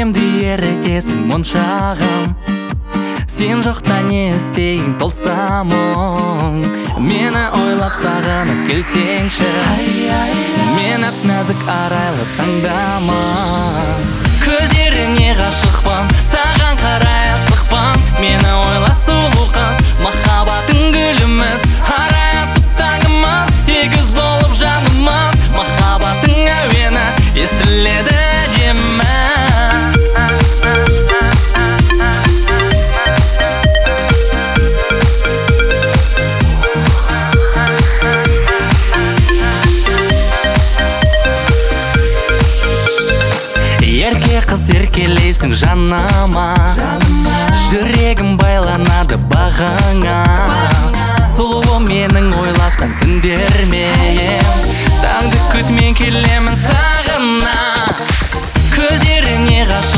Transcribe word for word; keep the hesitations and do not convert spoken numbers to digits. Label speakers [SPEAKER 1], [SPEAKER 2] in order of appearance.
[SPEAKER 1] жүрегімді еретесің моншағым. Сен жоқта не істейін толса мұң. Мені ойлап сағынып келсеңші, мен ақ нәзік арайлы таңдама. Көздеріңе ғашықпын, саған қарай асықпын. Мені ойла сұлу қыз, махаббаттың гүліміз. Арай атып таңымыз, егіз болып жанымыз. Махаббаттың әуені естіледі әдемі. Ерке қыз еркелейсің жаныма, жүрегім байланады бағыңа. Сұлуы менің ойласаң түндермен, таңды күтмен келемін сағына. Көздеріңе ғашықпын,